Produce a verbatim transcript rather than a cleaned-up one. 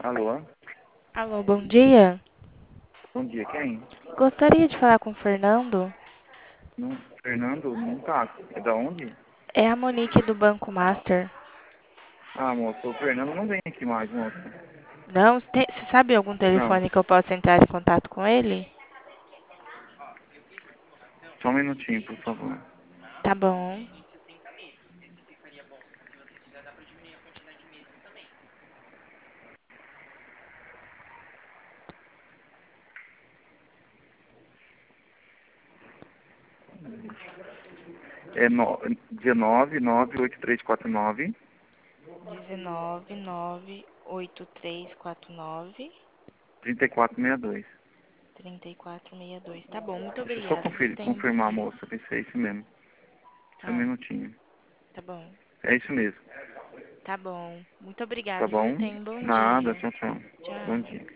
Alô? Alô, bom dia. Bom dia, quem? Gostaria de falar com o Fernando. Não, Fernando, não tá. É da onde? É a Monique do Banco Master. Ah, moço, o Fernando não vem aqui mais, moço. Não, você sabe algum Não, telefone que eu possa entrar em contato com ele? só um minutinho, por favor. Tá bom. É no, dezenove, nove, oito três quatro nove, dezenove, nove, oito três quatro nove, trinta e quatro sessenta e dois. trinta e quatro sessenta e dois. Tá bom, muito Deixa eu só obrigada, viu? conferir, Tenha um bom confirmar, dia. moça, ver se é isso mesmo. Só um Ah, minutinho. tá bom. É isso mesmo. Tá bom. Muito Tá obrigada, viu? bom? Tenha um bom Nada, dia. tchau, tchau. Bom Tchau. dia.